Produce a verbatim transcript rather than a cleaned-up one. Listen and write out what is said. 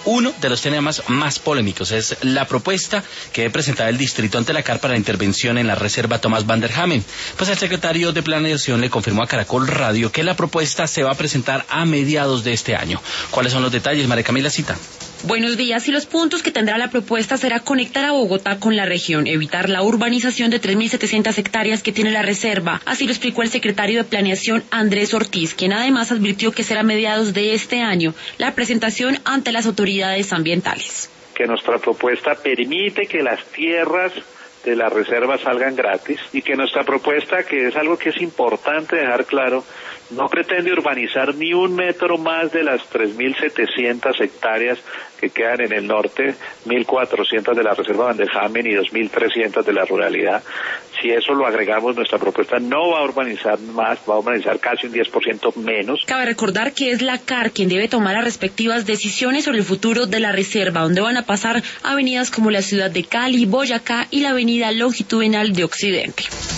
uno de los temas más polémicos. Es la propuesta que debe presentar el distrito ante la C A R para la intervención en la reserva Thomas van der Hamen. Pues el secretario de Planeación le confirmó a Caracol Radio que la propuesta se va a presentar a mediados de este año. ¿Cuáles son los detalles, María Camila Cita? Buenos días. Y los puntos que tendrá la propuesta será conectar a Bogotá con la región, evitar la urbanización de tres mil setecientas hectáreas que tiene la reserva. Así lo explicó el secretario de Planeación, Andrés Ortiz, quien además advirtió que será a mediados de este año la presentación ante las autoridades ambientales. Que nuestra propuesta permite que las tierras de la reserva salgan gratis y que nuestra propuesta, que es algo que es importante dejar claro, no pretende urbanizar ni un metro más de las tres mil setecientas hectáreas que quedan en el norte, mil cuatrocientas de la reserva Van der Hamen y dos mil trescientas de la ruralidad. Si eso lo agregamos, nuestra propuesta no va a urbanizar más, va a urbanizar casi un diez por ciento menos. Cabe recordar que es la C A R quien debe tomar las respectivas decisiones sobre el futuro de la reserva, donde van a pasar avenidas como la ciudad de Cali, Boyacá y la avenida longitudinal de Occidente.